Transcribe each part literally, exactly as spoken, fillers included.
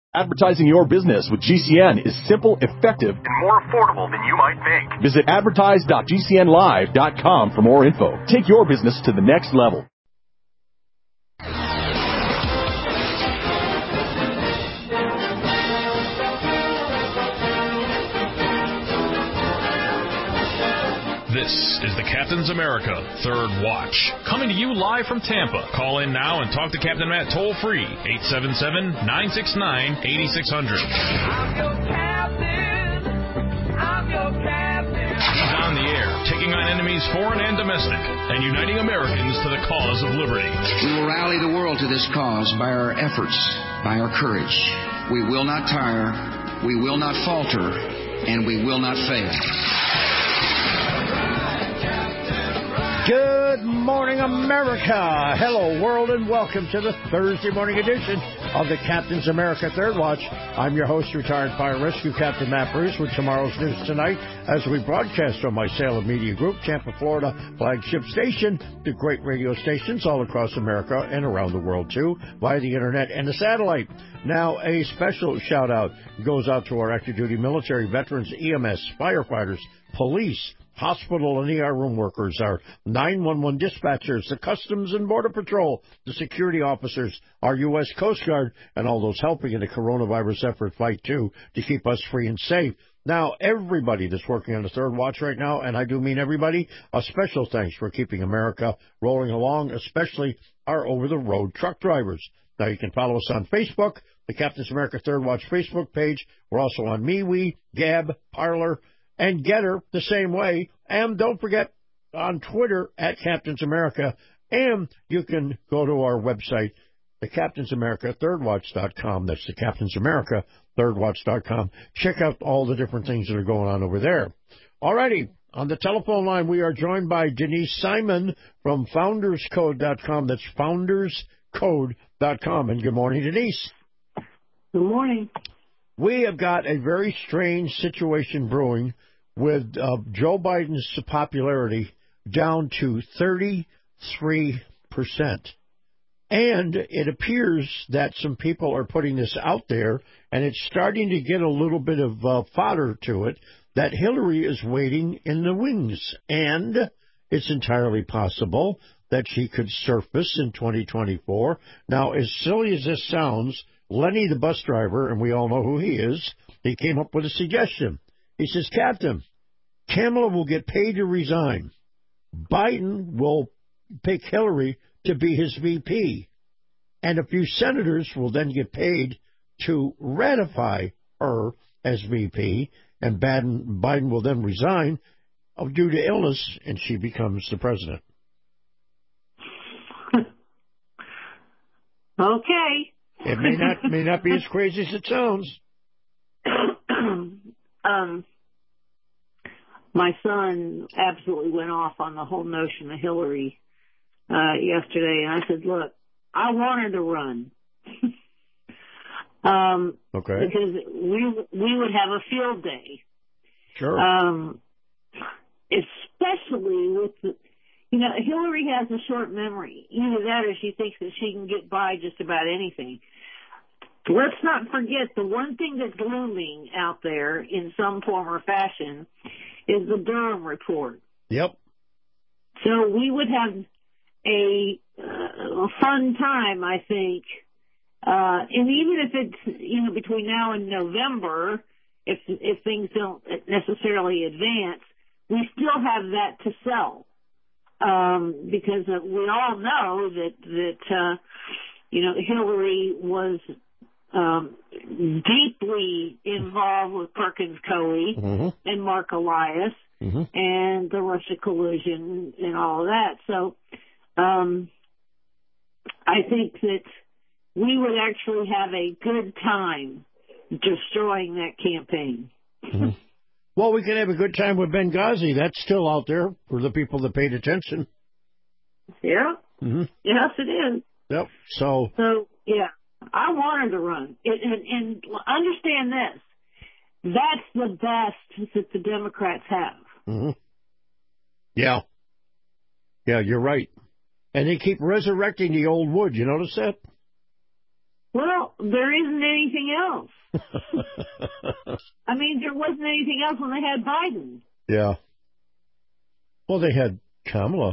Advertising your business with G C N is simple, effective, and more affordable than you might think. Visit advertise dot g c n live dot com for more info. Take your business to the next level. This is the Captain's America Third Watch, coming to you live from Tampa. Call in now and talk to Captain Matt toll-free, eight seven seven, nine six nine, eight six zero zero. I'm your captain. I'm your captain. He's on the air, taking on enemies foreign and domestic, and uniting Americans to the cause of liberty. We will rally the world to this cause by our efforts, by our courage. We will not tire, we will not falter, and we will not fail. Good morning, America. Hello, world, and welcome to the Thursday morning edition of the Captain's America Third Watch. I'm your host, retired fire rescue Captain Matt Bruce, with tomorrow's news tonight as we broadcast from my Salem Media Group, Tampa, Florida flagship station, to great radio stations all across America and around the world, too, via the internet and the satellite. Now, a special shout-out goes out to our active duty military veterans, E M S, firefighters, police, hospital and E R room workers, our nine one one dispatchers, the Customs and Border Patrol, the security officers, our U S Coast Guard, and all those helping in the coronavirus effort fight, too, to keep us free and safe. Now, everybody that's working on the Third Watch right now, and I do mean everybody, a special thanks for keeping America rolling along, especially our over-the-road truck drivers. Now, you can follow us on Facebook, the Captain's America Third Watch Facebook page. We're also on MeWe, Gab, Parler, and Getter the same way. And don't forget, on Twitter, at Captain's America. And you can go to our website, the Captain's America Third Watch dot com. That's the Captain's America Third Watch dot com. Check out all the different things that are going on over there. All righty. On the telephone line, we are joined by Denise Simon from Founders Code dot com. That's Founders Code dot com. And good morning, Denise. Good morning. We have got a very strange situation brewing with uh, Joe Biden's popularity down to thirty-three percent. And it appears that some people are putting this out there, and it's starting to get a little bit of uh, fodder to it, that Hillary is waiting in the wings. And it's entirely possible that she could surface in twenty twenty-four. Now, as silly as this sounds, Lenny the bus driver, and we all know who he is, he came up with a suggestion. He says, Captain, Kamala will get paid to resign. Biden will pick Hillary to be his V P. And a few senators will then get paid to ratify her as V P. And Biden, Biden will then resign due to illness, and she becomes the president. Okay. It may not may not be as crazy as it sounds. um, my son absolutely went off on the whole notion of Hillary uh, yesterday, and I said, "Look, I want her to run, um, okay, because we we would have a field day, sure, um, especially with the." You know, Hillary has a short memory. Either that or she thinks that she can get by just about anything. Let's not forget the one thing that's looming out there in some form or fashion is the Durham report. Yep. So we would have a, uh, a fun time, I think. Uh, and even if it's, you know, between now and November, if if things don't necessarily advance, we still have that to sell. Um, because uh, we all know that, that, uh, you know, Hillary was, um, deeply involved with Perkins Coie mm-hmm. and Mark Elias mm-hmm. and the Russia collusion and all of that. So, um, I think that we would actually have a good time destroying that campaign. Mm-hmm. Well, we can have a good time with Benghazi. That's still out there for the people that paid attention. Yeah. Mm-hmm. Yes, it is. Yep. So. So, yeah, I want her to run. It, and, and understand this. That's the best that the Democrats have. Mm-hmm. Yeah. Yeah, you're right. And they keep resurrecting the old wood. You notice that? Well, there isn't anything else. I mean, there wasn't anything else when they had Biden. Yeah. Well, they had Kamala.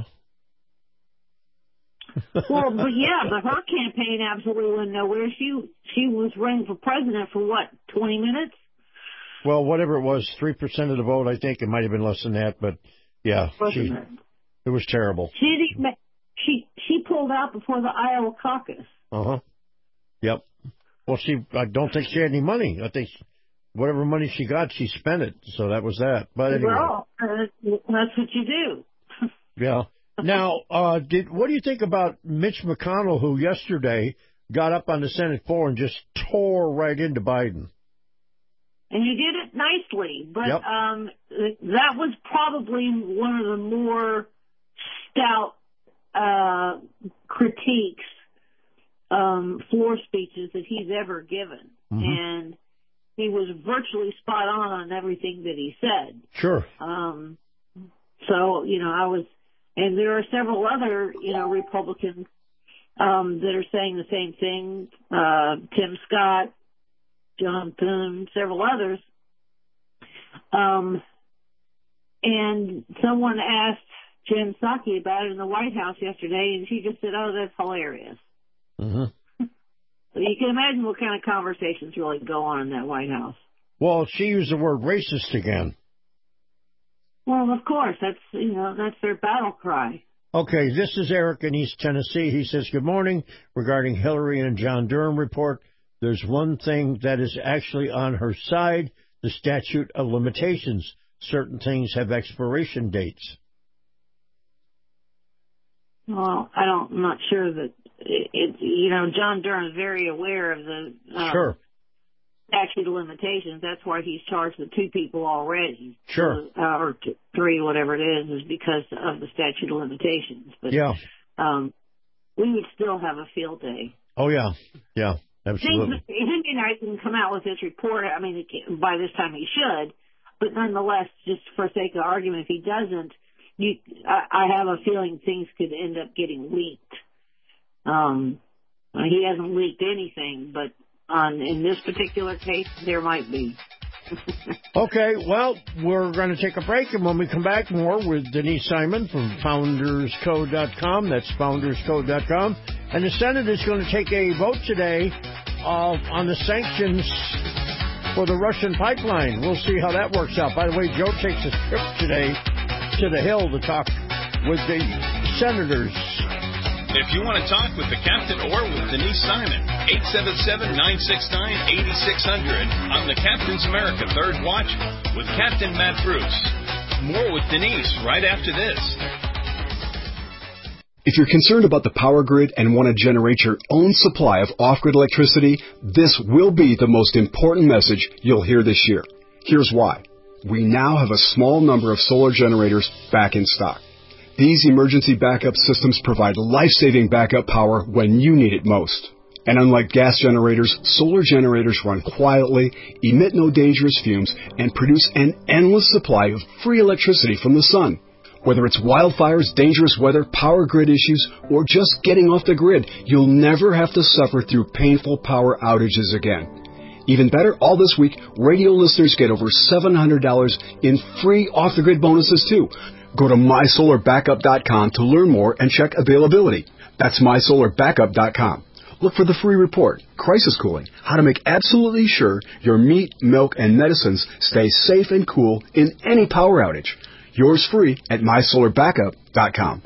Well, but yeah, but her campaign absolutely went nowhere. She she was running for president for what, twenty minutes? Well, whatever it was, three percent of the vote. I think it might have been less than that, but yeah, she, it was terrible. She didn't, she she pulled out before the Iowa caucus. Uh huh. Yep. Well, she I don't think she had any money. I think whatever money she got, she spent it. So that was that. But anyway, well, uh, that's what you do. Yeah. Now, uh, did what do you think about Mitch McConnell, who yesterday got up on the Senate floor and just tore right into Biden? And he did it nicely, but yep. um, that was probably one of the more stout uh, critiques, um, floor speeches that he's ever given. Mm-hmm. And he was virtually spot on on everything that he said. Sure. Um, so, you know, I was... And there are several other, you know, Republicans um, that are saying the same thing. Uh, Tim Scott, John Thune, several others. Um, and someone asked Jen Psaki about it in the White House yesterday, and she just said, "Oh, that's hilarious." Mm-hmm. So you can imagine what kind of conversations really go on in that White House. Well, she used the word racist again. Well, of course, that's, you know, that's their battle cry. Okay, this is Eric in East Tennessee. He says, good morning. Regarding Hillary and John Durham report, there's one thing that is actually on her side, the statute of limitations. Certain things have expiration dates. Well, I don't, I'm not sure that, it, it, you know, John Durham is very aware of the uh, sure. statute of limitations. That's why he's charged with two people already. Sure. So, uh, or two, three, whatever it is, is because of the statute of limitations. But yeah. um, we would still have a field day. Oh, yeah. Yeah, absolutely. Henry Knight can come out with his report. I mean, by this time he should. But nonetheless, just for sake of argument, if he doesn't, you, I, I have a feeling things could end up getting leaked. Um, he hasn't leaked anything, but on in this particular case, there might be. Okay, well, we're going to take a break, and when we come back, more with Denise Simon from Founders Code dot com. That's Founders Code dot com. And the Senate is going to take a vote today uh, on the sanctions for the Russian pipeline. We'll see how that works out. By the way, Joe takes a trip today to the Hill to talk with the senators. If you want to talk with the captain or with Denise Simon, eight seven seven, nine six nine, eight six zero zero on the Captain's America Third Watch with Captain Matt Bruce. More with Denise right after this. If you're concerned about the power grid and want to generate your own supply of off-grid electricity, this will be the most important message you'll hear this year. Here's why. We now have a small number of solar generators back in stock. These emergency backup systems provide life-saving backup power when you need it most. And unlike gas generators, solar generators run quietly, emit no dangerous fumes, and produce an endless supply of free electricity from the sun. Whether it's wildfires, dangerous weather, power grid issues, or just getting off the grid, you'll never have to suffer through painful power outages again. Even better, all this week, radio listeners get over seven hundred dollars in free off-the-grid bonuses, too. Go to my solar backup dot com to learn more and check availability. That's my solar backup dot com. Look for the free report, Crisis Cooling, how to make absolutely sure your meat, milk, and medicines stay safe and cool in any power outage. Yours free at my solar backup dot com.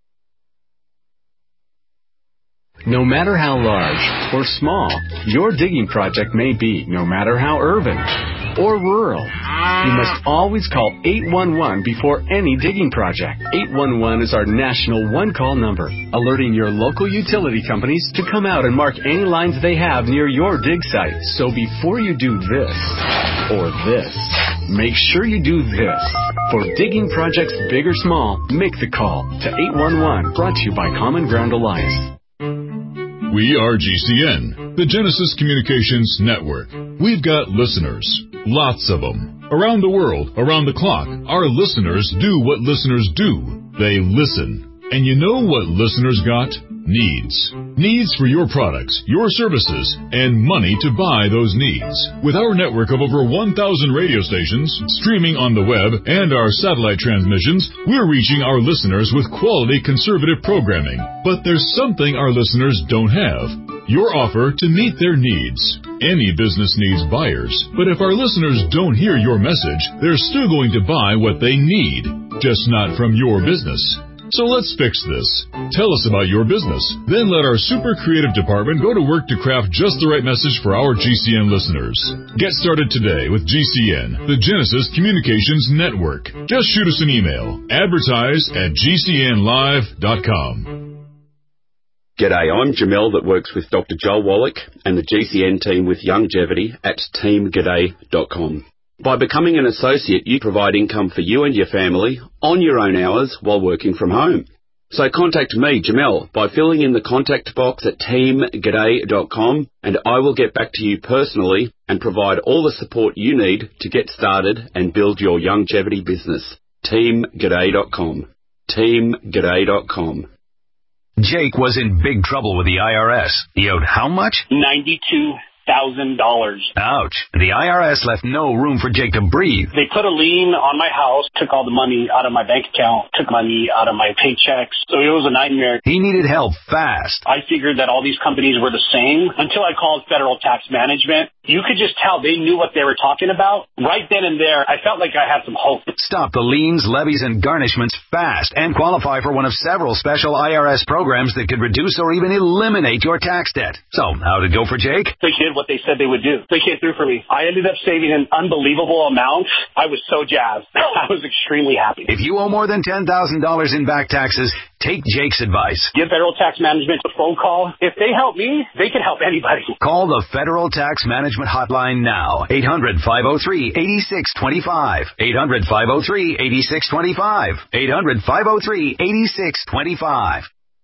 No matter how large or small your digging project may be, no matter how urban or rural, you must always call eight one one before any digging project. eight one one is our national one-call number, alerting your local utility companies to come out and mark any lines they have near your dig site. So before you do this or this, make sure you do this. For digging projects big or small, make the call to eight one one, brought to you by Common Ground Alliance. We are G C N, the Genesis Communications Network. We've got listeners, lots of them. Around the world, around the clock, our listeners do what listeners do. They listen. And you know what listeners got? Needs. Needs for your products, your services, and money to buy those needs. With our network of over one thousand radio stations, streaming on the web, and our satellite transmissions, we're reaching our listeners with quality conservative programming. But there's something our listeners don't have. Your offer to meet their needs. Any business needs buyers, but if our listeners don't hear your message, they're still going to buy what they need, just not from your business. So let's fix this. Tell us about your business. Then let our super creative department go to work to craft just the right message for our G C N listeners. Get started today with G C N, the Genesis Communications Network. Just shoot us an email. Advertise at G C N live dot com. G'day, I'm Jamel that works with Doctor Joel Wallach and the G C N team with Longevity at team g'day dot com. By becoming an associate, you provide income for you and your family on your own hours while working from home. So contact me, Jamel, by filling in the contact box at team g'day dot com, and I will get back to you personally and provide all the support you need to get started and build your longevity business. team g'day dot com. team g'day dot com. Jake was in big trouble with the I R S. He owed how much? ninety-two thousand dollars. Ouch. The I R S left no room for Jake to breathe. They put a lien on my house, took all the money out of my bank account, took money out of my paychecks. So it was a nightmare. He needed help fast. I figured that all these companies were the same until I called Federal Tax Management. You could just tell they knew what they were talking about. Right then and there, I felt like I had some hope. Stop the liens, levies, and garnishments fast and qualify for one of several special I R S programs that could reduce or even eliminate your tax debt. So, how'd it go for Jake? They did what they said they would do. They came through for me. I ended up saving an unbelievable amount. I was so jazzed. I was extremely happy. If you owe more than ten thousand dollars in back taxes, take Jake's advice. Give Federal Tax Management a phone call. If they help me, they can help anybody. Call the Federal Tax Management Hotline now. eight hundred, five oh three, eight six two five. eight hundred, five oh three, eight six two five. eight hundred, five oh three, eight six two five.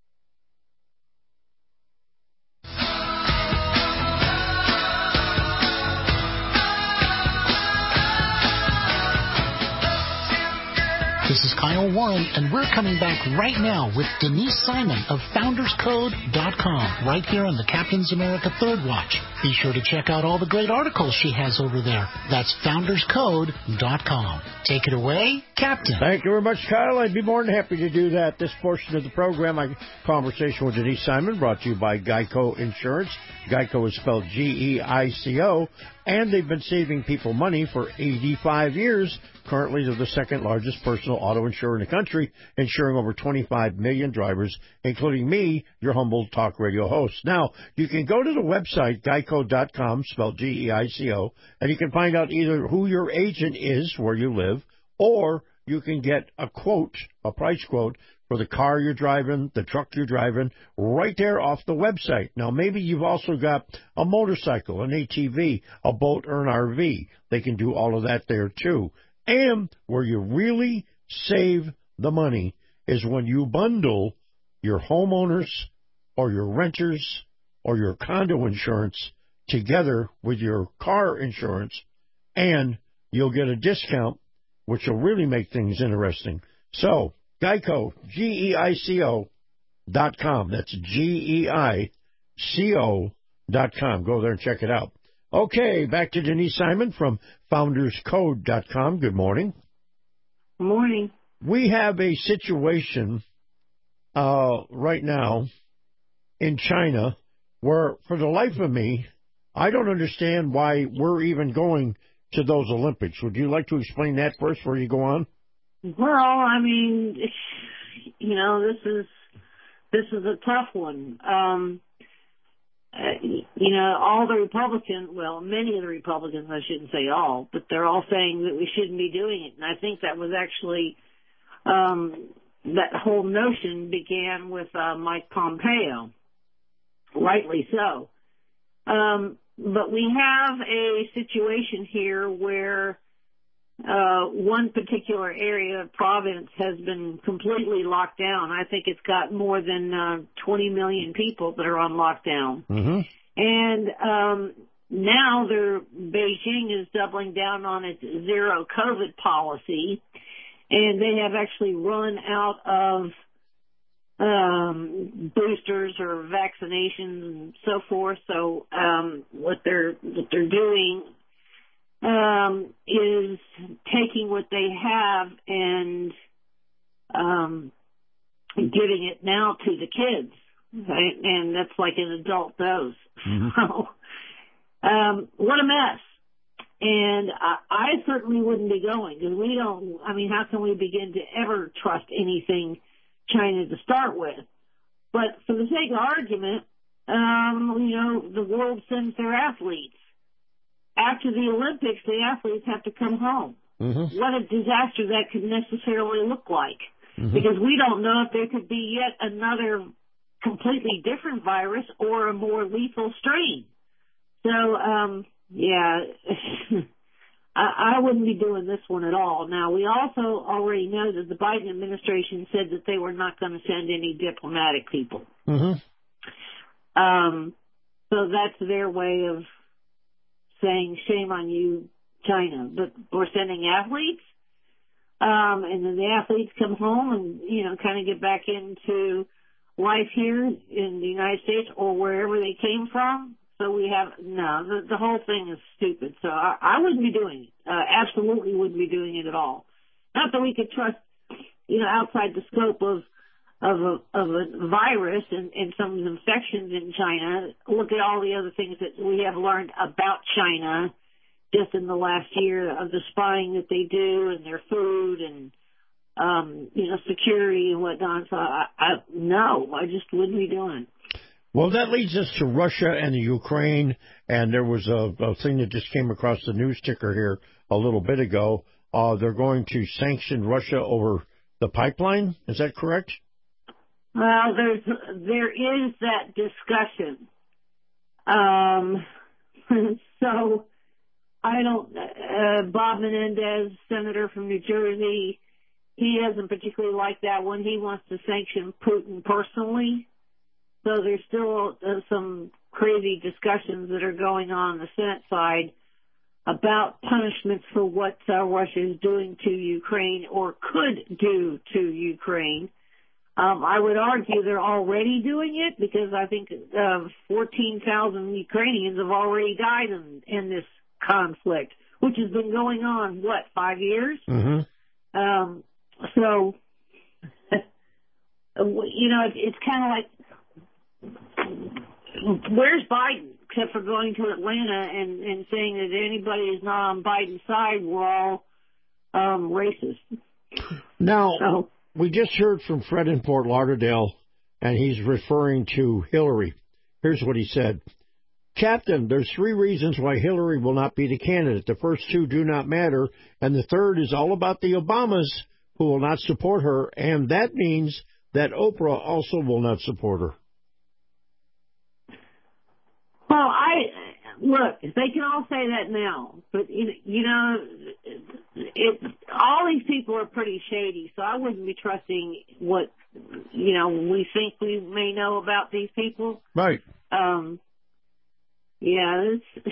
This is Kyle Warren, and we're coming back right now with Denise Simon of founders code dot com, right here on the Captain's America Third Watch. Be sure to check out all the great articles she has over there. That's founders code dot com. Take it away, Captain. Thank you very much, Kyle. I'd be more than happy to do that. This portion of the program, my conversation with Denise Simon, brought to you by Geico Insurance. Geico is spelled G E I C O, and they've been saving people money for eighty-five years. Currently, they're the second largest personal auto insurer in the country, insuring over twenty-five million drivers, including me, your humble talk radio host. Now, you can go to the website, geico dot com, spelled G E I C O, and you can find out either who your agent is where you live, or you can get a quote, a price quote, for the car you're driving, the truck you're driving, right there off the website. Now, maybe you've also got a motorcycle, an A T V, a boat, or an R V. They can do all of that there, too. And where you really save the money is when you bundle your homeowners or your renters or your condo insurance together with your car insurance, and you'll get a discount, which will really make things interesting. So, Geico, G E I C O dot com. That's G E I C O dot com. Go there and check it out. Okay, back to Denise Simon from founders code dot com. Good morning. Good morning. We have a situation uh, right now in China where, for the life of me, I don't understand why we're even going to those Olympics. Would you like to explain that first before you go on? Well, I mean, you know, this is this is a tough one. Um, uh, you know, all the Republicans, well, many of the Republicans, I shouldn't say all, but they're all saying that we shouldn't be doing it. And I think that was actually, um, that whole notion began with uh, Mike Pompeo, rightly so. Um, but we have a situation here where Uh, one particular area of province has been completely locked down. I think it's got more than uh, twenty million people that are on lockdown. Mm-hmm. And um, now they're, Beijing is doubling down on its zero COVID policy, and they have actually run out of um, boosters or vaccinations and so forth. So um, what they're what they're doing um, is taking what they have and um, giving it now to the kids, right? And that's like an adult dose. Mm-hmm. So um, what a mess. And I, I certainly wouldn't be going because we don't, I mean, how can we begin to ever trust anything China to start with? But for the sake of argument, um, you know, the world sends their athletes. After the Olympics, the athletes have to come home. Mm-hmm. What a disaster that could necessarily look like. Mm-hmm. Because we don't know if there could be yet another completely different virus or a more lethal strain. So, um, yeah, I, I wouldn't be doing this one at all. Now, we also already know that the Biden administration said that they were not going to send any diplomatic people. Mm-hmm. Um, so that's their way of saying, shame on you, China. But we're sending athletes, um, and then the athletes come home and, you know, kind of get back into life here in the United States or wherever they came from. So we have, no, the, the whole thing is stupid. So I, I wouldn't be doing it. Uh, absolutely wouldn't be doing it at all. Not that we could trust, you know, outside the scope of of a, of a virus and, and some infections in China. Look at all the other things that we have learned about China just in the last year of the spying that they do and their food and, um, you know, security and whatnot. So I, I, no, I just wouldn't be doing it. Well, that leads us to Russia and the Ukraine, and there was a, a thing that just came across the news ticker here a little bit ago. Uh, they're going to sanction Russia over the pipeline. Is that correct? Well, there's there is that discussion. Um, so I don't. Uh, Bob Menendez, senator from New Jersey, he doesn't particularly like that one. He wants to sanction Putin personally. So there's still uh, some crazy discussions that are going on on the Senate side about punishments for what uh, Russia is doing to Ukraine or could do to Ukraine. Um, I would argue they're already doing it because I think uh, fourteen thousand Ukrainians have already died in, in this conflict, which has been going on, what, five years? Mm-hmm. Um, so, you know, it, it's kind of like, where's Biden? Except for going to Atlanta and, and saying that anybody is not on Biden's side, we're all um, racist. Now, so, we just heard from Fred in Fort Lauderdale, and he's referring to Hillary. Here's what he said. Captain, there's three reasons why Hillary will not be the candidate. The first two do not matter, and the third is all about the Obamas who will not support her, and that means that Oprah also will not support her. Well, I look. They can all say that now, but you know, it. All these people are pretty shady, so I wouldn't be trusting what you know we think we may know about these people. Right. Um. Yeah. It's,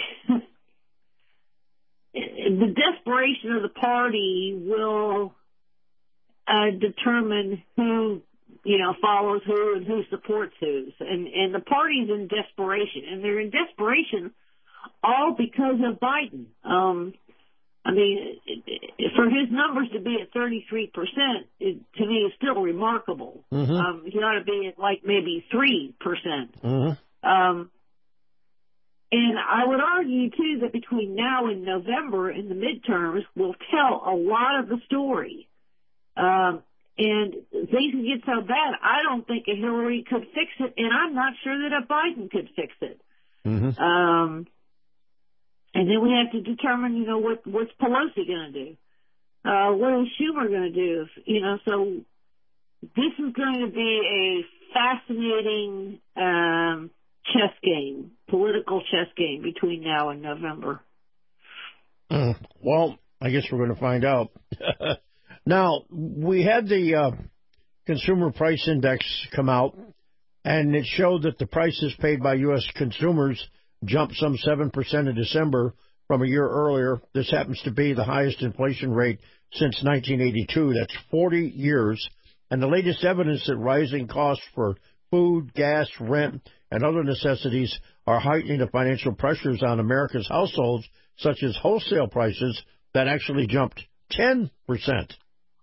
the desperation of the party will uh, determine who. you know, follows who and who supports who. And, and the party's in desperation. And they're in desperation all because of Biden. Um, I mean, it, it, for his numbers to be at thirty-three percent, it, to me, is still remarkable. Mm-hmm. Um, he ought to be at, like, maybe three percent. Mm-hmm. Um, and I would argue, too, that between now and November in the midterms will tell a lot of the story. Um, And things can get so bad, I don't think a Hillary could fix it, and I'm not sure that a Biden could fix it. Mm-hmm. Um, and then we have to determine, you know, what what's Pelosi going to do? Uh, what is Schumer going to do? If, you know, so this is going to be a fascinating um, chess game, political chess game between now and November. Mm, well, I guess we're going to find out. Now, we had the uh, Consumer Price Index come out, and it showed that the prices paid by U S consumers jumped some seven percent in December from a year earlier. This happens to be the highest inflation rate since nineteen eighty-two. That's forty years. and the latest evidence that rising costs for food, gas, rent, and other necessities are heightening the financial pressures on America's households, such as wholesale prices that actually jumped ten percent.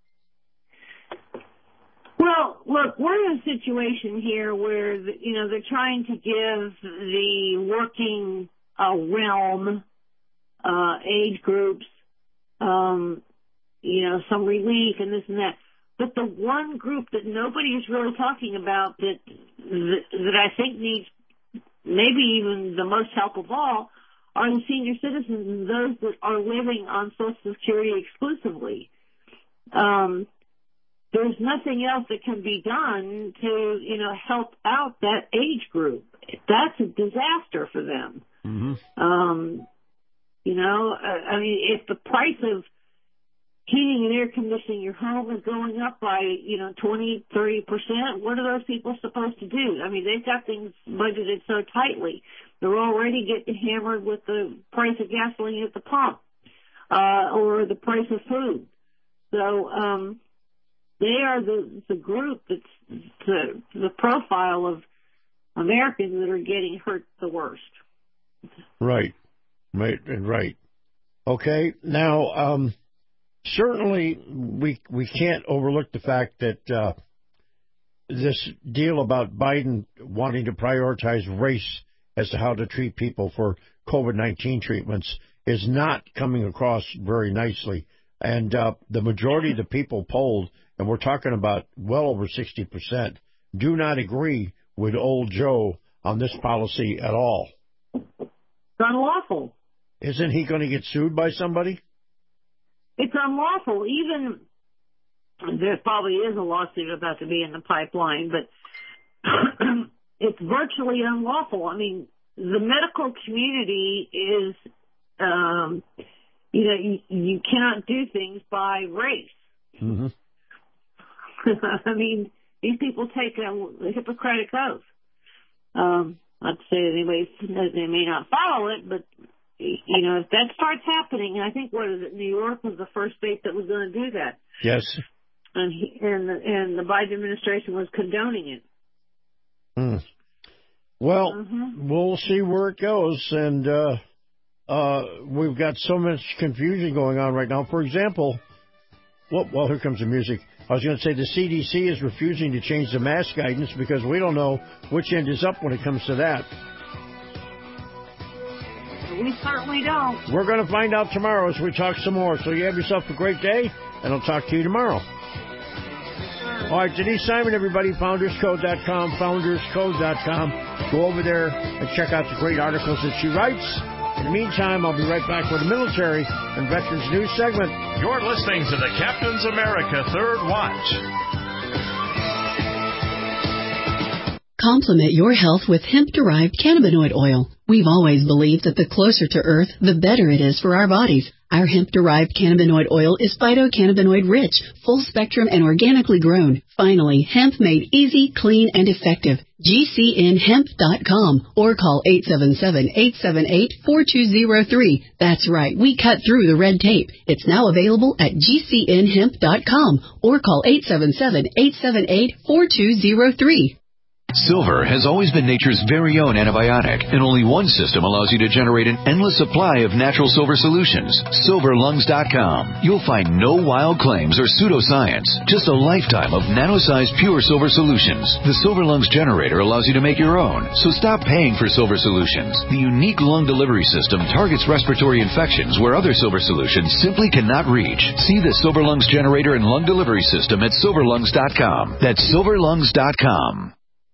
Well, look, we're in a situation here where, you know, they're trying to give the working uh, realm, uh, age groups, um, you know, some relief and this and that. But the one group that nobody is really talking about that that, that I think needs maybe even the most help of all are the senior citizens and those that are living on Social Security exclusively. Um, there's nothing else that can be done to, you know, help out that age group. That's a disaster for them. Mm-hmm. Um, you know, I, I mean, if the price of heating and air conditioning your home is going up by, you know, twenty, thirty percent, what are those people supposed to do? I mean, they've got things budgeted so tightly. They're already getting hammered with the price of gasoline at the pump, uh, or the price of food. So, um, they are the, the group that's the, the profile of Americans that are getting hurt the worst. Right. Right. Right. Okay. Now, um, certainly, we we can't overlook the fact that uh, this deal about Biden wanting to prioritize race as to how to treat people for COVID nineteen treatments is not coming across very nicely. And uh, the majority of the people polled, and we're talking about well over sixty percent, do not agree with old Joe on this policy at all. It's unlawful. Isn't he going to get sued by somebody? It's unlawful. Even there probably is a lawsuit about to be in the pipeline, but it's virtually unlawful. I mean, the medical community is, um, you know, you, you cannot do things by race. Mm-hmm. I mean, these people take a, a Hippocratic oath. Um, not to say that anybody they may not follow it, but you know, if that starts happening, and I think, what is it, New York was the first state that was going to do that. Yes. And he, and, the, and the Biden administration was condoning it. Mm. Well, mm-hmm. We'll see where it goes, and uh, uh, we've got so much confusion going on right now. For example, well, well, here comes the music. I was going to say the C D C is refusing to change the mask guidance because we don't know which end is up when it comes to that. We certainly don't. We're going to find out tomorrow as we talk some more. So you have yourself a great day, and I'll talk to you tomorrow. All right, Denise Simon, everybody, founders code dot com, founders code dot com. Go over there and check out the great articles that she writes. In the meantime, I'll be right back with the military and veterans news segment. You're listening to the Captain's America Third Watch. Complement your health with hemp-derived cannabinoid oil. We've always believed that the closer to Earth, the better it is for our bodies. Our hemp-derived cannabinoid oil is phytocannabinoid-rich, full-spectrum, and organically grown. Finally, hemp made easy, clean, and effective. G C N hemp dot com or call eight seven seven, eight seven eight, four two zero three. That's right, we cut through the red tape. It's now available at G C N hemp dot com or call eight seven seven, eight seven eight, four two zero three. Silver has always been nature's very own antibiotic, and only one system allows you to generate an endless supply of natural silver solutions. silver lungs dot com. You'll find no wild claims or pseudoscience, just a lifetime of nano-sized pure silver solutions. The Silver Lungs generator allows you to make your own, so stop paying for silver solutions. The unique lung delivery system targets respiratory infections where other silver solutions simply cannot reach. See the Silver Lungs generator and lung delivery system at silver lungs dot com. That's silver lungs dot com.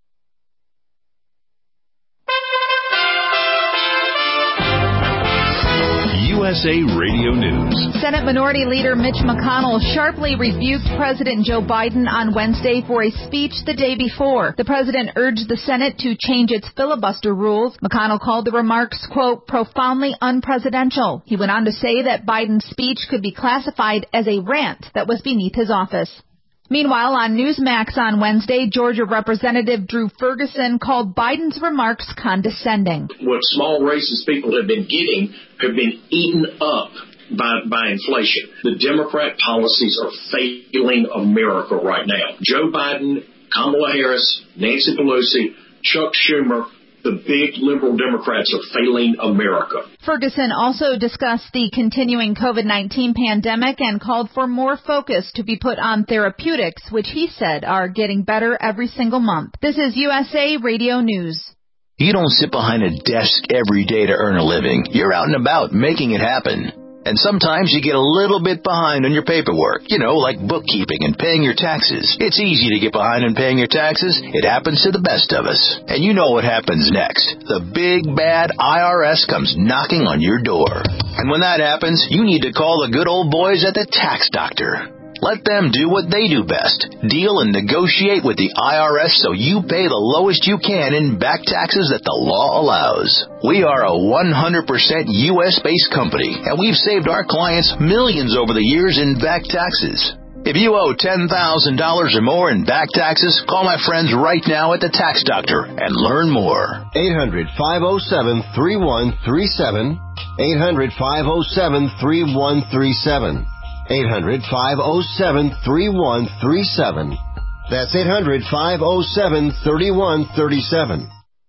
U S A Radio News. Senate Minority Leader Mitch McConnell sharply rebuked President Joe Biden on Wednesday for a speech the day before. The president urged the Senate to change its filibuster rules. McConnell called the remarks, quote, profoundly unpresidential. He went on to say that Biden's speech could be classified as a rant that was beneath his office. Meanwhile, on Newsmax on Wednesday, Georgia Representative Drew Ferguson called Biden's remarks condescending. What small racist people have been getting have been eaten up by, by inflation. The Democrat policies are failing America right now. Joe Biden, Kamala Harris, Nancy Pelosi, Chuck Schumer, the big liberal Democrats are failing America. Ferguson also discussed the continuing COVID nineteen pandemic and called for more focus to be put on therapeutics, which he said are getting better every single month. This is U S A Radio News. You don't sit behind a desk every day to earn a living. You're out and about making it happen. And sometimes you get a little bit behind on your paperwork, you know, like bookkeeping and paying your taxes. It's easy to get behind on paying your taxes. It happens to the best of us. And you know what happens next. The big, bad I R S comes knocking on your door. And when that happens, you need to call the good old boys at the Tax Doctor. Let them do what they do best. Deal and negotiate with the I R S so you pay the lowest you can in back taxes that the law allows. We are a one hundred percent U S-based company, and we've saved our clients millions over the years in back taxes. If you owe ten thousand dollars or more in back taxes, call my friends right now at the Tax Doctor and learn more. eight hundred, five oh seven, three one three seven. eight hundred, five oh seven, three one three seven. eight hundred, five oh seven, three one three seven. That's eight hundred, five oh seven, three one three seven.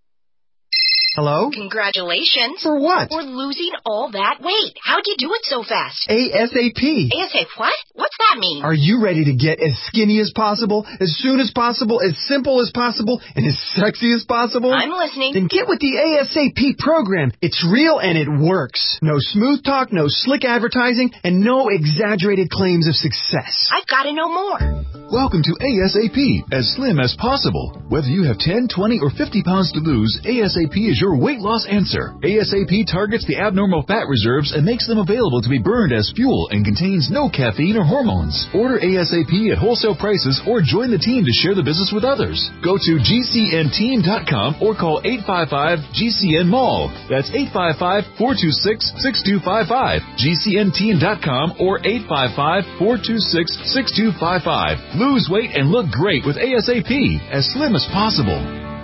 Hello? Congratulations. For what? For losing all that weight. How'd you do it so fast? ASAP. ASAP what? What's that mean? Are you ready to get as skinny as possible, as soon as possible, as simple as possible, and as sexy as possible? I'm listening. Then get with the ASAP program. It's real and it works. No smooth talk, no slick advertising, and no exaggerated claims of success. I've got to know more. Welcome to ASAP, as slim as possible. Whether you have ten, twenty, or fifty pounds to lose, ASAP is your weight loss answer. ASAP targets the abnormal fat reserves and makes them available to be burned as fuel and contains no caffeine or hormones. Order ASAP at wholesale prices or join the team to share the business with others. Go to G C N team dot com or call eight five five G C N mall. That's eight five five, four two six, six two five five. G C N team dot com or eight five five, four two six, six two five five. Lose weight and look great with ASAP, as slim as possible.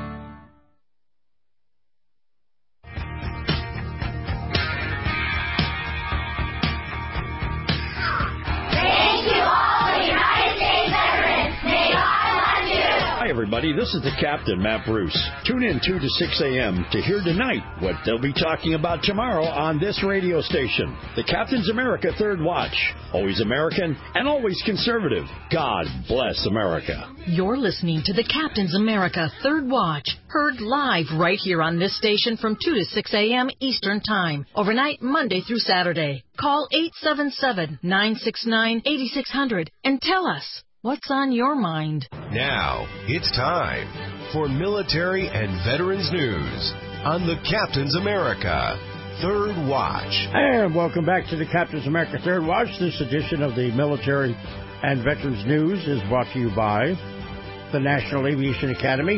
Everybody, this is the Captain, Matt Bruce. Tune in two to six a.m. to hear tonight what they'll be talking about tomorrow on this radio station. The Captain's America Third Watch. Always American and always conservative. God bless America. You're listening to the Captain's America Third Watch. Heard live right here on this station from two to six a.m. Eastern Time. Overnight, Monday through Saturday. Call eight seven seven, nine six nine, eight six zero zero and tell us what's on your mind. Now, it's time for military and veterans news on the Captain's America Third Watch. And welcome back to the Captain's America Third Watch. This edition of the Military and Veterans News is brought to you by the National Aviation Academy.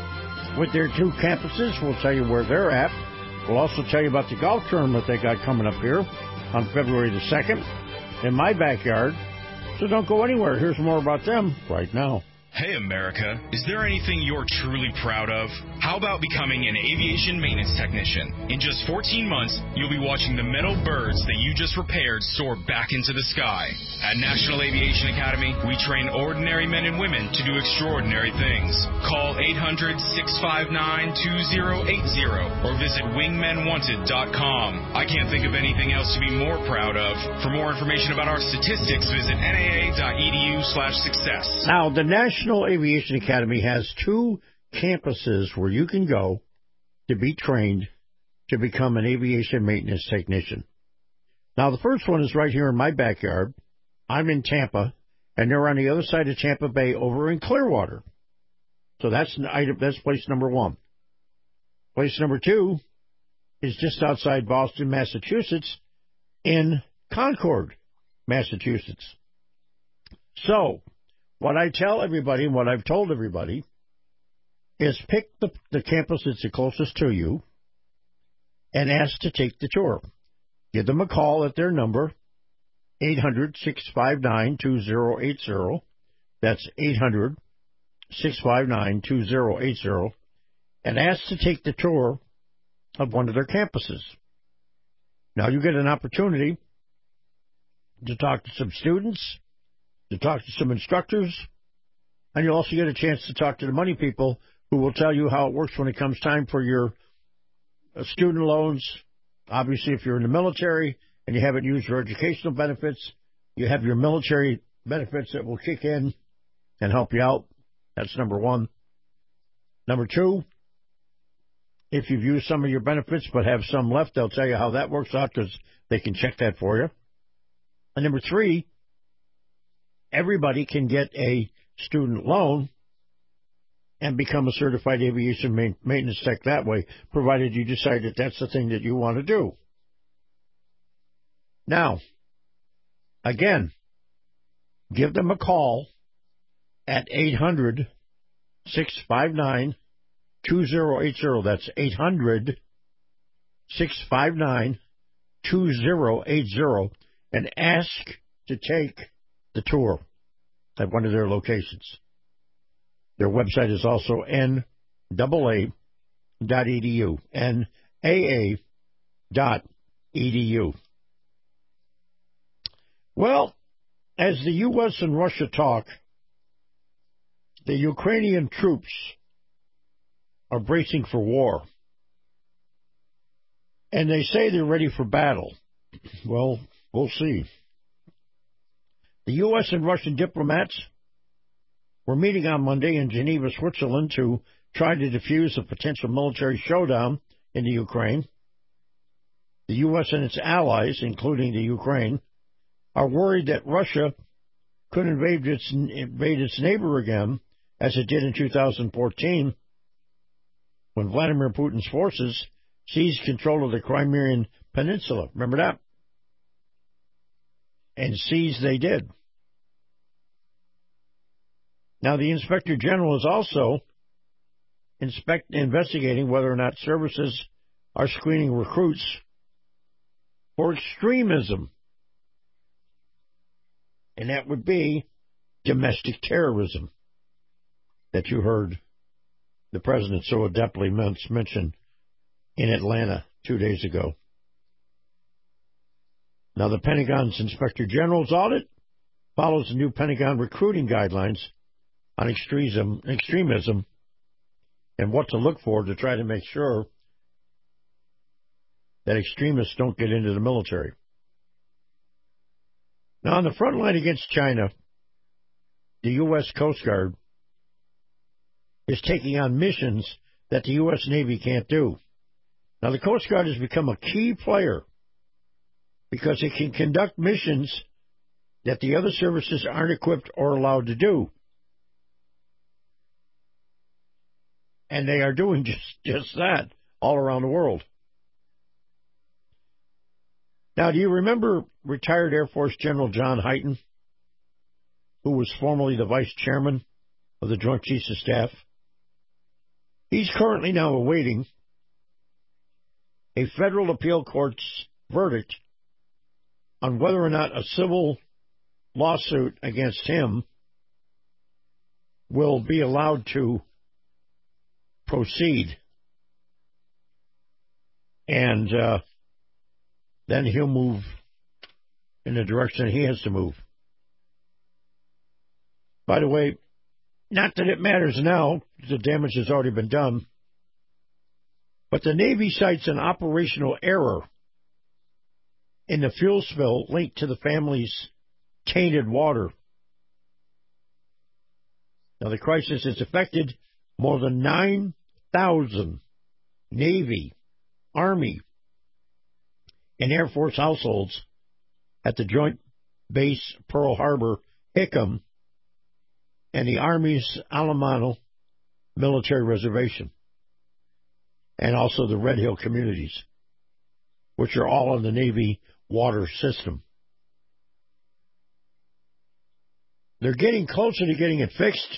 With their two campuses, we'll tell you where they're at. We'll also tell you about the golf tournament they got coming up here on February the second in my backyard. So don't go anywhere. Here's more about them right now. Hey, America, is there anything you're truly proud of? How about becoming an aviation maintenance technician? In just fourteen months, you'll be watching the metal birds that you just repaired soar back into the sky. At National Aviation Academy, we train ordinary men and women to do extraordinary things. Call eight hundred, six five nine, two zero eight zero or visit wingmen wanted dot com. I can't think of anything else to be more proud of. For more information about our statistics, visit N A A dot E D U slash success. Now, the National National Aviation Academy has two campuses where you can go to be trained to become an aviation maintenance technician. Now, the first one is right here in my backyard. I'm in Tampa, and they're on the other side of Tampa Bay over in Clearwater. So that's that's place number one. Place number two is just outside Boston, Massachusetts, in Concord, Massachusetts. So what I tell everybody and what I've told everybody is pick the, the campus that's the closest to you and ask to take the tour. Give them a call at their number, eight hundred, six five nine, two zero eight zero. That's eight hundred, six five nine, two zero eight zero. And ask to take the tour of one of their campuses. Now you get an opportunity to talk to some students, to talk to some instructors, and you'll also get a chance to talk to the money people who will tell you how it works when it comes time for your uh, student loans. Obviously, if you're in the military and you haven't used your educational benefits, you have your military benefits that will kick in and help you out. That's number one. Number two, if you've used some of your benefits but have some left, they'll tell you how that works out because they can check that for you. And number three, everybody can get a student loan and become a certified aviation ma- maintenance tech that way, provided you decide that that's the thing that you want to do. Now, again, give them a call at eight hundred, six five nine, two zero eight zero. That's eight hundred, six five nine, two zero eight zero, and ask to take the tour at one of their locations. Their website is also N A A dot E D U, N A A dot E D U. Well, as the U S and Russia talk, the Ukrainian troops are bracing for war. And they say they're ready for battle. Well, we'll see. The U S and Russian diplomats were meeting on Monday in Geneva, Switzerland, to try to defuse a potential military showdown in the Ukraine. The U S and its allies, including the Ukraine, are worried that Russia could invade its, invade its neighbor again, as it did in two thousand fourteen, when Vladimir Putin's forces seized control of the Crimean Peninsula. Remember that? And seize they did. Now, the Inspector General is also inspect, investigating whether or not services are screening recruits for extremism. And that would be domestic terrorism that you heard the president so adeptly mention in Atlanta two days ago. Now, the Pentagon's Inspector General's audit follows the new Pentagon recruiting guidelines on extremism, extremism and what to look for to try to make sure that extremists don't get into the military. Now, on the front line against China, the U S Coast Guard is taking on missions that the U S Navy can't do. Now, the Coast Guard has become a key player because it can conduct missions that the other services aren't equipped or allowed to do. And they are doing just, just that all around the world. Now, do you remember retired Air Force General John Hyten, who was formerly the vice chairman of the Joint Chiefs of Staff? He's currently now awaiting a federal appeal court's verdict on whether or not a civil lawsuit against him will be allowed to proceed. And uh, then he'll move in the direction he has to move. By the way, not that it matters now, the damage has already been done, but the Navy cites an operational error in the fuel spill linked to the family's tainted water. Now, the crisis has affected more than nine thousand Navy, Army, and Air Force households at the Joint Base Pearl Harbor, Hickam, and the Army's Alamano Military Reservation, and also the Red Hill communities, which are all in the Navy water system. They're getting closer to getting it fixed,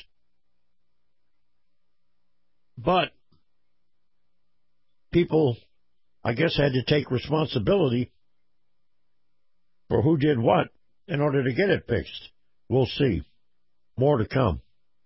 but people, I guess, had to take responsibility for who did what in order to get it fixed. We'll see. More to come.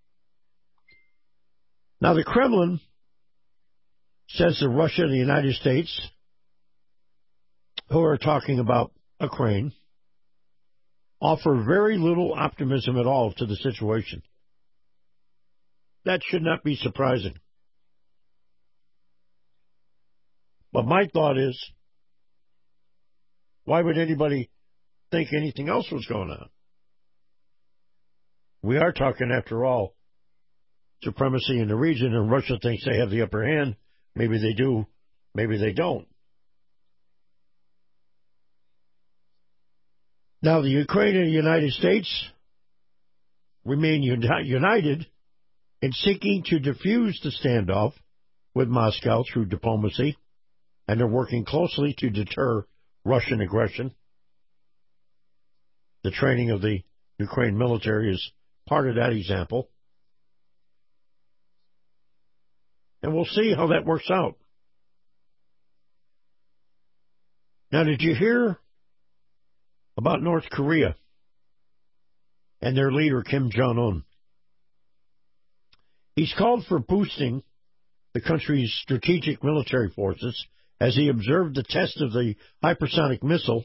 Now, the Kremlin says that Russia and the United States, who are talking about Ukraine, offer very little optimism at all to the situation. That should not be surprising. But my thought is, why would anybody think anything else was going on? We are talking, after all, supremacy in the region, and Russia thinks they have the upper hand. Maybe they do, maybe they don't. Now, the Ukraine and the United States remain uni- united in seeking to defuse the standoff with Moscow through diplomacy, and they're working closely to deter Russian aggression. The training of the Ukraine military is part of that example. And we'll see how that works out. Now, did you hear about North Korea and their leader, Kim Jong-un? He's called for boosting the country's strategic military forces as he observed the test of the hypersonic missile.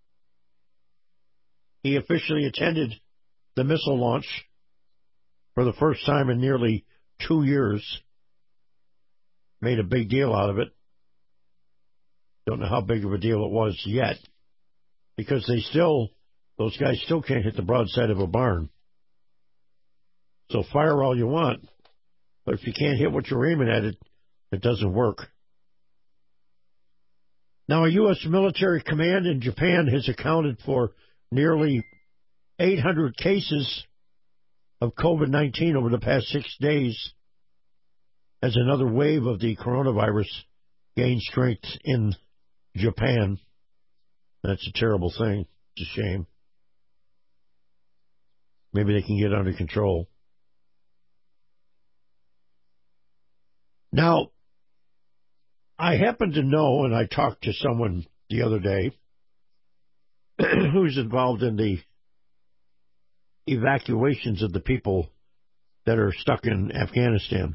He officially attended the missile launch for the first time in nearly two years. Made a big deal out of it. Don't know how big of a deal it was yet, because they still, those guys still can't hit the broadside of a barn. So fire all you want, but if you can't hit what you're aiming at, it, it doesn't work. Now, a U S military command in Japan has accounted for nearly eight hundred cases of COVID nineteen over the past six days as another wave of the coronavirus gains strength in Japan. That's a terrible thing. It's a shame. Maybe they can get under control. Now, I happen to know, and I talked to someone the other day who's involved in the evacuations of the people that are stuck in Afghanistan.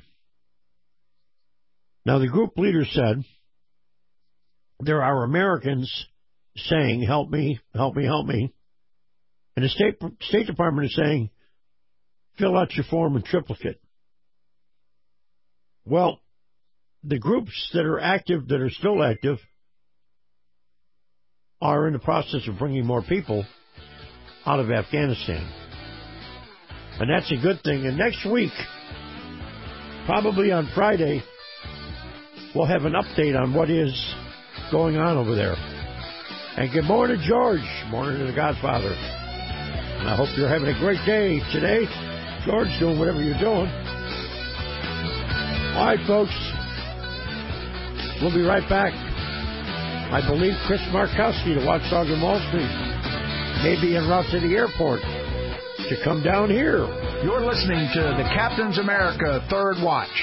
Now, the group leader said, there are Americans saying, help me, help me, help me. And the State, State Department is saying, fill out your form in triplicate. Well, the groups that are active, that are still active, are in the process of bringing more people out of Afghanistan. And that's a good thing. And next week, probably on Friday, we'll have an update on what is going on over there. And good morning, George. Morning to the Godfather. And I hope you're having a great day today. George, doing whatever you're doing. All right, folks. We'll be right back. I believe Chris Markowski, the Watchdog in Wall Street, may be en route to the airport to come down here. You're listening to the Captain's America Third Watch.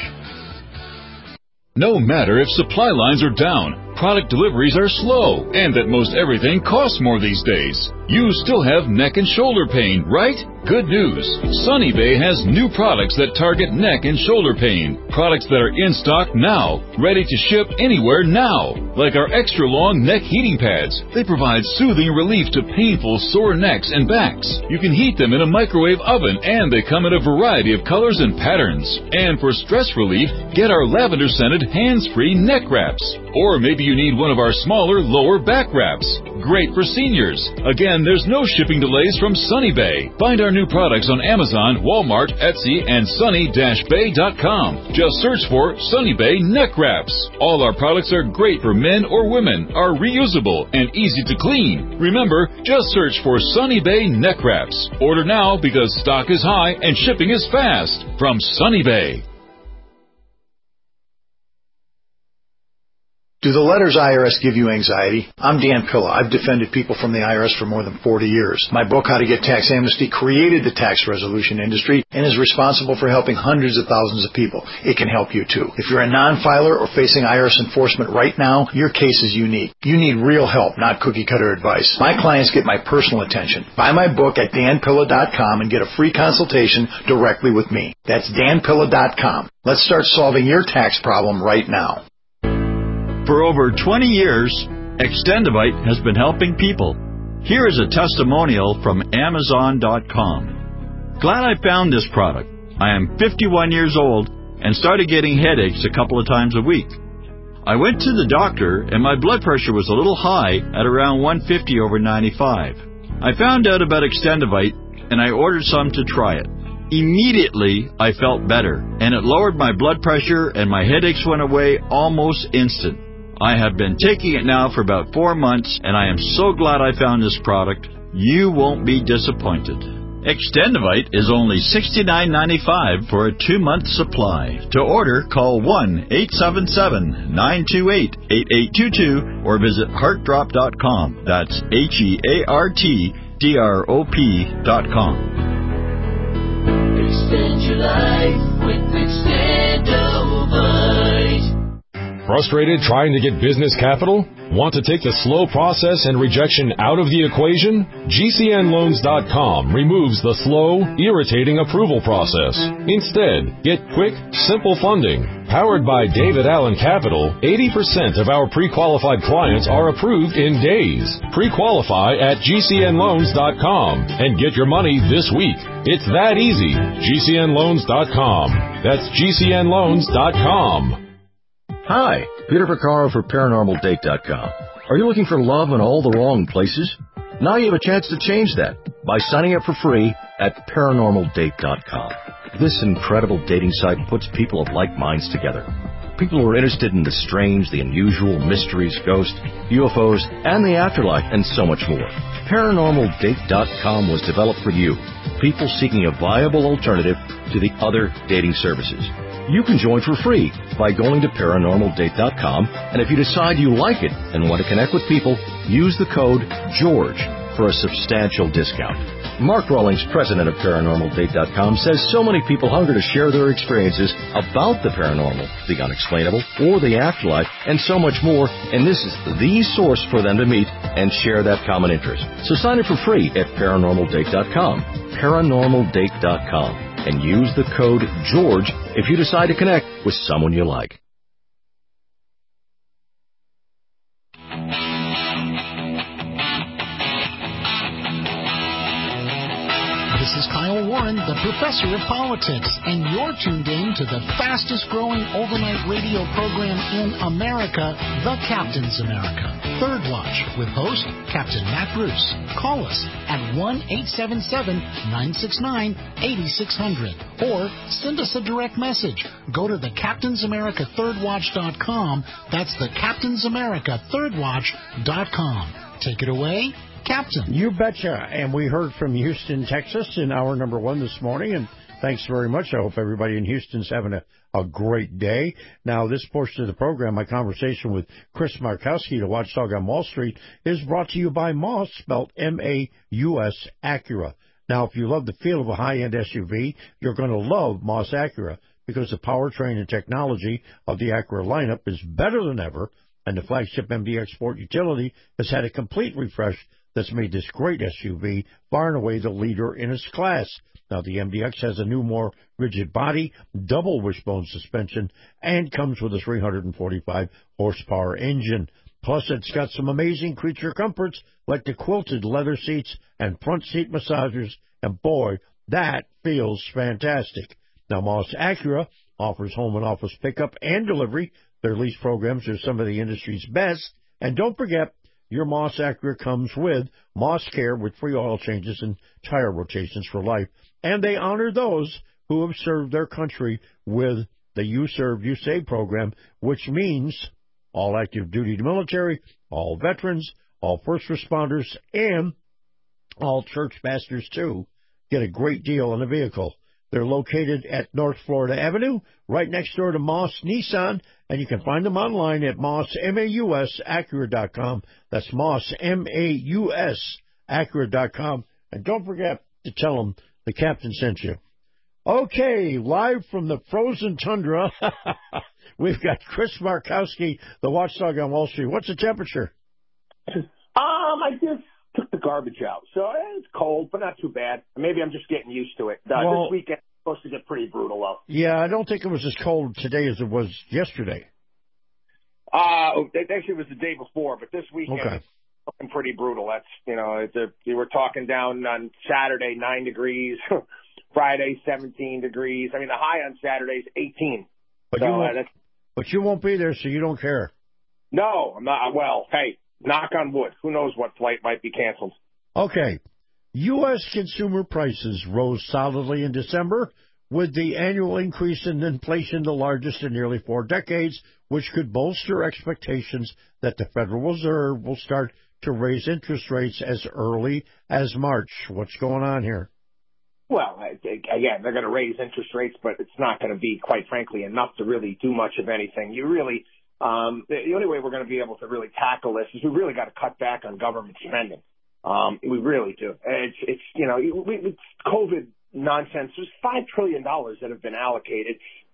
No matter if supply lines are down, product deliveries are slow, and that most everything costs more these days, you still have neck and shoulder pain, right? Good news. Sunny Bay has new products that target neck and shoulder pain. Products that are in stock now, ready to ship anywhere now. Like our extra long neck heating pads. They provide soothing relief to painful sore necks and backs. You can heat them in a microwave oven, and they come in a variety of colors and patterns. And for stress relief, get our lavender scented hands-free neck wraps. Or maybe you need one of our smaller lower back wraps. Great for seniors. Again, there's no shipping delays from Sunny Bay. Find our new products on Amazon, Walmart, Etsy, and sunny dash bay dot com. Just search for Sunny Bay Neck Wraps. All our products are great for men or women, are reusable, and easy to clean. Remember, just search for Sunny Bay Neck Wraps. Order now because stock is high and shipping is fast. From Sunny Bay. Do the letters I R S give you anxiety? I'm Dan Pilla. I've defended people from the I R S for more than forty years. My book, How to Get Tax Amnesty, created the tax resolution industry and is responsible for helping hundreds of thousands of people. It can help you too. If you're a non-filer or facing I R S enforcement right now, your case is unique. You need real help, not cookie-cutter advice. My clients get my personal attention. Buy my book at dan pilla dot com and get a free consultation directly with me. That's dan pilla dot com. Let's start solving your tax problem right now. For over twenty years, Extendivite has been helping people. Here is a testimonial from Amazon dot com. Glad I found this product. I am fifty-one years old and started getting headaches a couple of times a week. I went to the doctor and my blood pressure was a little high at around one fifty over ninety-five. I found out about Extendivite and I ordered some to try it. Immediately, I felt better, and it lowered my blood pressure and my headaches went away almost instant. I have been taking it now for about four months, and I am so glad I found this product. You won't be disappointed. Extendivite is only sixty-nine ninety-five for a two-month supply. To order, call one eight seven seven, nine two eight, eight eight two two or visit heart drop dot com. That's H E A R T D R O P dot com. Extend your life with Extendivite. Frustrated trying to get business capital? Want to take the slow process and rejection out of the equation? G C N loans dot com removes the slow, irritating approval process. Instead, get quick, simple funding. Powered by David Allen Capital, eighty percent of our pre-qualified clients are approved in days. Pre-qualify at G C N loans dot com and get your money this week. It's that easy. G C N loans dot com. That's G C N loans dot com. Hi, Peter Vaccaro for paranormal date dot com. Are you looking for love in all the wrong places? Now you have a chance to change that by signing up for free at paranormal date dot com. This incredible dating site puts people of like minds together. People who are interested in the strange, the unusual, mysteries, ghosts, U F Os, and the afterlife, and so much more. paranormal date dot com was developed for you, people seeking a viable alternative to the other dating services. You can join for free by going to paranormal date dot com, and if you decide you like it and want to connect with people, use the code GEORGE for a substantial discount. Mark Rawlings, president of paranormal date dot com, says so many people hunger to share their experiences about the paranormal, the unexplainable, or the afterlife, and so much more, and this is the source for them to meet and share that common interest. So sign up for free at paranormal date dot com, paranormal date dot com, and use the code GEORGE if you decide to connect with someone you like. This is Kyle Warren, the professor of politics, and you're tuned in to the fastest growing overnight radio program in America, The Captain's America. Third Watch with host Captain Matt Bruce. Call us at one eight seven seven, nine six nine, eight six zero zero or send us a direct message. Go to the captains america third watch dot com. That's the captains america third watch dot com. Take it away, Captain. You betcha. And we heard from Houston, Texas in hour number one this morning. And thanks very much. I hope everybody in Houston's having a, a great day. Now, this portion of the program, my conversation with Chris Markowski, the watchdog on Wall Street, is brought to you by Moss, spelled M A U S, Acura. Now, if you love the feel of a high-end S U V, you're going to love Moss Acura because the powertrain and technology of the Acura lineup is better than ever, and the flagship M D X Sport utility has had a complete refresh that's made this great S U V far and away the leader in its class. Now, the M D X has a new, more rigid body, double wishbone suspension, and comes with a three hundred forty-five horsepower engine. Plus, it's got some amazing creature comforts like the quilted leather seats and front seat massagers, and boy, that feels fantastic. Now, Moss Acura offers home and office pickup and delivery. Their lease programs are some of the industry's best. And don't forget, your Moss Acura comes with Moss Care with free oil changes and tire rotations for life. And they honor those who have served their country with the You Serve, You Save program, which means all active duty military, all veterans, all first responders, and all church pastors, too, get a great deal on a vehicle. They're located at North Florida Avenue, right next door to Moss Nissan, and you can find them online at Moss, M A U S, Acura dot com. That's Moss, M A U S, Acura dot com. And don't forget to tell them the captain sent you. Okay, live from the frozen tundra, we've got Chris Markowski, the watchdog on Wall Street. What's the temperature? Um, I just took the garbage out. So it's cold, but not too bad. Maybe I'm just getting used to it. Uh, Well, this weekend is supposed to get pretty brutal, though. Yeah, I don't think it was as cold today as it was yesterday. Uh, actually, it was the day before, but this weekend Okay. it's looking pretty brutal. That's, you know, it's a, we were talking down on Saturday, nine degrees, Friday, seventeen degrees. I mean, the high on Saturday is eighteen. But, so, you won't, uh, that's, but you won't be there, so you don't care. no, I'm not. Well, hey, knock on wood. Who knows what flight might be canceled. Okay. U S consumer prices rose solidly in December, with the annual increase in inflation the largest in nearly four decades, which could bolster expectations that the Federal Reserve will start to raise interest rates as early as March. What's going on here? Well, again, they're going to raise interest rates, but it's not going to be, quite frankly, enough to really do much of anything. You really, um, the only way we're going to be able to really tackle this is we really got to cut back on government spending. Um, we really do. It's, it's you know, we, it's COVID nonsense. There's five trillion dollars that have been allocated,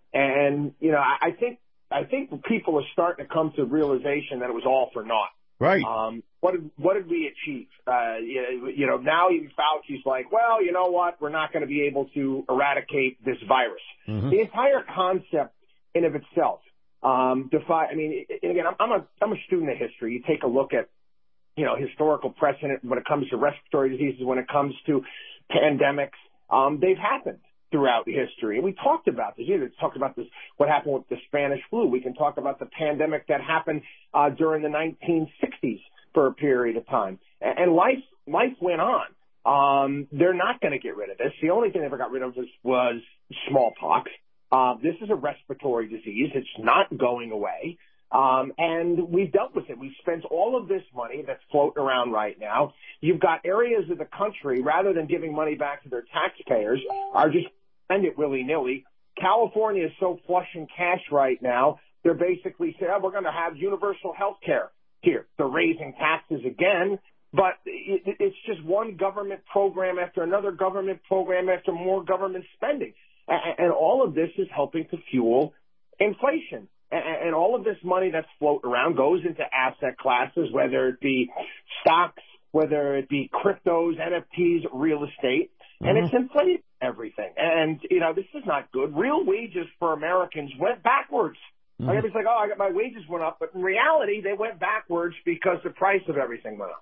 and you know, I, I think I think people are starting to come to the realization that it was all for naught. Right. Um, what did what did we achieve? Uh, you, you know, now even Fauci's like, well, you know what? We're not going to be able to eradicate this virus. Mm-hmm. The entire concept in of itself um, defy. I mean, and again, I'm, I'm a I'm a student of history. You take a look at you know historical precedent when it comes to respiratory diseases, when it comes to pandemics. Um, they've happened throughout history. And we talked about this. You know, talked about this, what happened with the Spanish flu. We can talk about the pandemic that happened uh, during the nineteen sixties for a period of time. And, and life life went on. Um, they're not going to get rid of this. The only thing they ever got rid of was, was smallpox. Uh, this is a respiratory disease. It's not going away. Um, and we've dealt with it. We've spent all of this money that's floating around right now. You've got areas of the country, rather than giving money back to their taxpayers, are just spend it willy-nilly. California is so flush in cash right now, they're basically saying, oh, we're going to have universal health care here. They're raising taxes again, but it, it's just one government program after another government program after more government spending. And, and all of this is helping to fuel inflation. And all of this money that's floating around goes into asset classes, whether it be stocks, whether it be cryptos, N F Ts, real estate, mm-hmm. and it's inflated everything. And, you know, this is not good. Real wages for Americans went backwards. Mm-hmm. Like, everybody's like, oh, I got my wages went up. But in reality, they went backwards because the price of everything went up.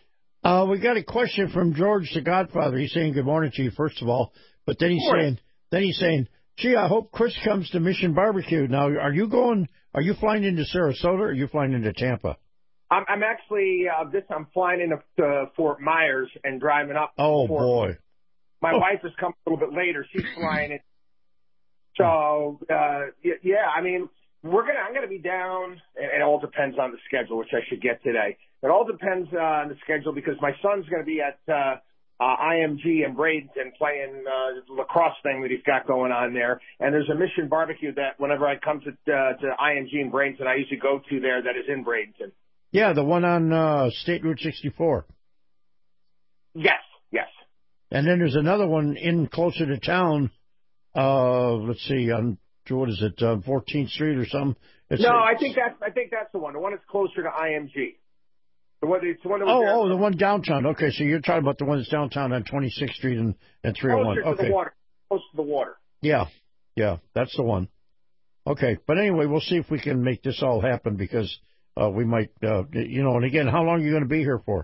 Uh, we got a question from George the Godfather. He's saying good morning to you, first of all. But then he's saying, then he's saying, gee, I hope Chris comes to Mission Barbecue. Now, are you going, are you flying into Sarasota or are you flying into Tampa? I'm, I'm actually, uh, this, I'm flying into uh, Fort Myers and driving up. Oh, Fort boy. My oh. wife has come a little bit later. She's flying in. So, uh, yeah, I mean, we're going to, I'm going to be down. And it all depends on the schedule, which I should get today. It all depends uh, on the schedule because my son's going to be at, uh, Uh, I M G in Bradenton playing uh, the lacrosse thing that he's got going on there. And there's a Mission Barbecue that whenever I come to uh, to I M G in Bradenton, I usually go to there that is in Bradenton. Yeah, the one on uh, State Route sixty-four. Yes, yes. And then there's another one in closer to town. Uh, let's see, on what is it, uh, fourteenth Street or something? It's, no, I think that's I think that's the one. The one that's closer to I M G. The one, it's the one that was oh, there. oh, the one downtown. Okay, so you're talking about the one that's downtown on twenty-sixth Street and, and three oh one. Closer Okay. to the water. Close to the water. Yeah, yeah, that's the one. Okay, but anyway, we'll see if we can make this all happen because uh, we might, uh, you know, and again, how long are you going to be here for?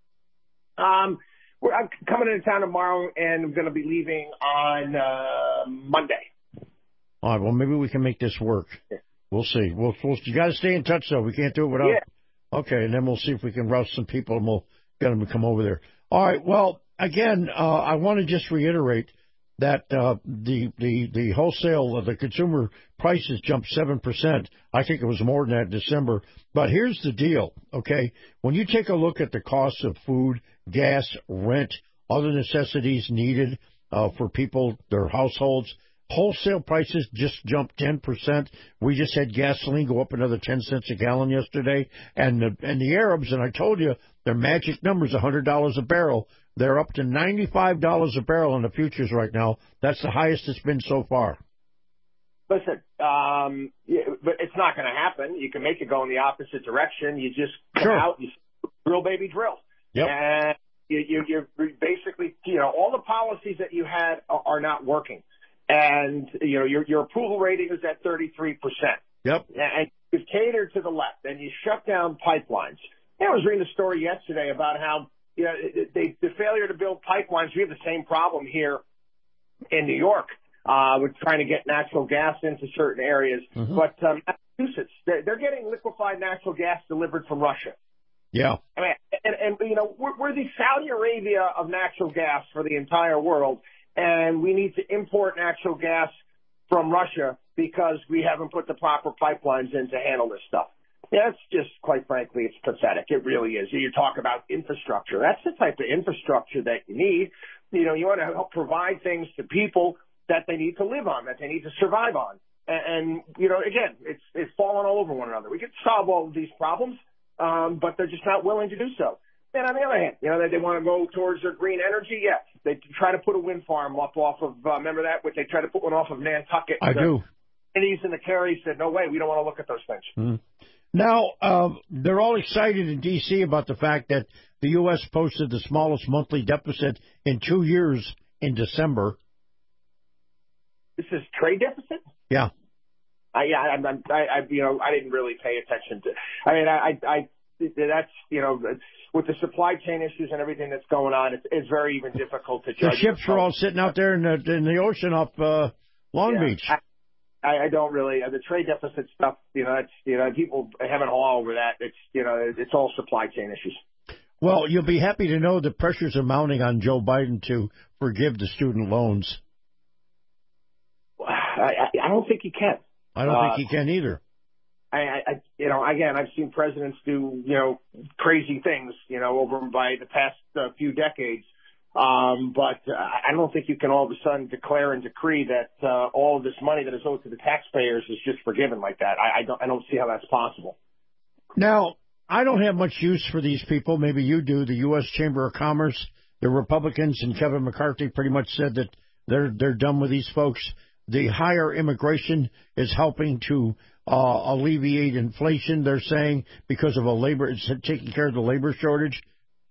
Um, we're, I'm coming into town tomorrow, and I'm going to be leaving on uh, Monday. All right, well, maybe we can make this work. Yeah. We'll see. We'll, we'll you got to stay in touch, though. We can't do it without. Yeah. Okay, and then we'll see if we can rouse some people, and we'll get them to come over there. All right, well, again, uh, I want to just reiterate that uh, the, the, the wholesale, uh, the consumer prices jumped seven percent. I think it was more than that in December. But here's the deal, okay? When you take a look at the cost of food, gas, rent, other necessities needed uh, for people, their households, wholesale prices just jumped ten percent. We just had gasoline go up another ten cents a gallon yesterday. And the, and the Arabs, and I told you, their magic number is one hundred dollars a barrel. They're up to ninety-five dollars a barrel in the futures right now. That's the highest it's been so far. Listen, um, yeah, but it's not going to happen. You can make it go in the opposite direction. You just come sure. out, you drill, baby, drill. Yep. And you, you, you're basically, you know, all the policies that you had are, are not working. And, you know, your your approval rating is at thirty-three percent. Yep. And you cater to the left, and you shut down pipelines. I was reading a story yesterday about how, you know, they, the failure to build pipelines. We have the same problem here in New York. Uh, we're trying to get natural gas into certain areas. Mm-hmm. But um, Massachusetts, they're, they're getting liquefied natural gas delivered from Russia. Yeah. I mean, and, and you know, we're, we're the Saudi Arabia of natural gas for the entire world, and we need to import natural gas from Russia because we haven't put the proper pipelines in to handle this stuff. Yeah, it's just, quite frankly, it's pathetic. It really is. You talk about infrastructure. That's the type of infrastructure that you need. You know, you want to help provide things to people that they need to live on, that they need to survive on. And, and you know, again, it's it's falling all over one another. We could solve all of these problems, um, but they're just not willing to do so. And on the other hand, you know, they, they want to go towards their green energy. Yeah, they try to put a wind farm up off of, uh, remember that? Which they tried to put one off of Nantucket. I the, do. And he's in the Kerry said, no way, we don't want to look at those things. Mm-hmm. Now, um, they're all excited in D C about the fact that the U S posted the smallest monthly deficit in two years in December. This is trade deficit? Yeah. I, yeah, I'm, I'm, I, I, you know, I didn't really pay attention to. I mean, I, I, that's, you know, with the supply chain issues and everything that's going on, it's, it's very even difficult to judge. The ships were all sitting out there in the in the ocean off uh, Long yeah, Beach. I, I, I don't really uh, the trade deficit stuff. You know, it's you know people having all over that. It's you know it's all supply chain issues. Well, you'll be happy to know the pressures are mounting on Joe Biden to forgive the student loans. I, I don't think he can. I don't uh, think he can either. I, I, you know, again, I've seen presidents do, you know, crazy things, you know, over by the past uh, few decades. Um, but uh, I don't think you can all of a sudden declare and decree that uh, all of this money that is owed to the taxpayers is just forgiven like that. I, I don't, I don't see how that's possible. Now, I don't have much use for these people. Maybe you do. The U S Chamber of Commerce, the Republicans, and Kevin McCarthy pretty much said that they're they're done with these folks. The higher immigration is helping to uh, alleviate inflation, they're saying, because of a labor, it's taking care of the labor shortage.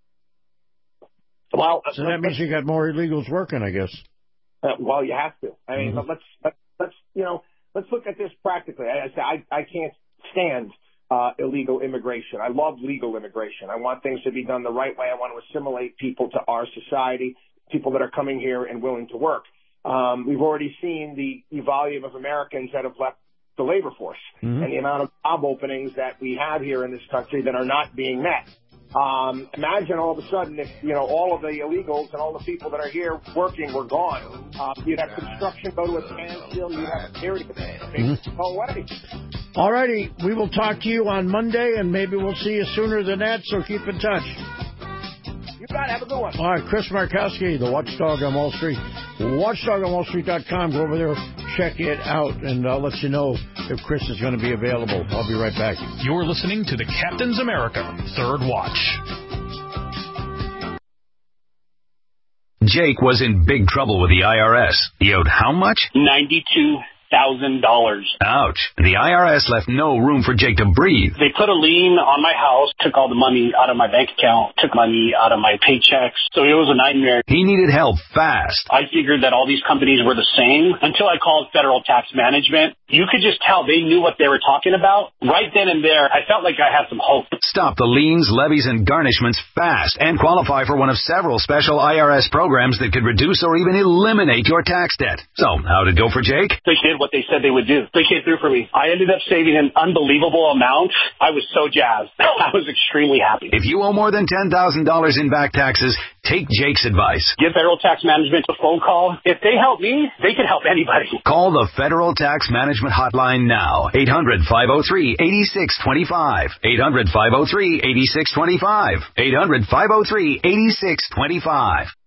Well, so that means you got more illegals working, I guess. Uh, well, you have to. I mean, Mm-hmm. but let's, let's let's you know let's look at this practically. I I, I can't stand uh, illegal immigration. I love legal immigration. I want things to be done the right way. I want to assimilate people to our society, people that are coming here and willing to work. Um, we've already seen the, the volume of Americans that have left the labor force mm-hmm. and the amount of job openings that we have here in this country that are not being met. Um, imagine all of a sudden if, you know, all of the illegals and all the people that are here working were gone. Uh, you'd have construction go to a standstill. You'd have a period of mm-hmm. go away. All righty. We will talk to you on Monday, and maybe we'll see you sooner than that, so keep in touch. You got it. Have a good one. All right. Chris Markowski, the Watchdog on Wall Street. watchdog on wall street dot com. Go over there, check it out, and I'll let you know if Chris is going to be available. I'll be right back. You're listening to the Captain's America Third Watch. Jake was in big trouble with the I R S. He owed how much? ninety-two thousand dollars. Ouch. The I R S left no room for Jake to breathe. They put a lien on my house, took all the money out of my bank account, took money out of my paychecks. So it was a nightmare. He needed help fast. I figured that all these companies were the same until I called Federal Tax Management. You could just tell they knew what they were talking about. Right then and there, I felt like I had some hope. Stop the liens, levies, and garnishments fast and qualify for one of several special I R S programs that could reduce or even eliminate your tax debt. So, how'd it go for Jake? They did what they said they would do. They came through for me. I ended up saving an unbelievable amount. I was so jazzed. I was extremely happy. If you owe more than ten thousand dollars in back taxes, take Jake's advice. Give Federal Tax Management a phone call. If they help me, they can help anybody. Call the Federal Tax Management Hotline now. eight hundred, five oh three, eight six two five. eight hundred, five oh three, eight six two five. eight hundred, five oh three, eight six two five.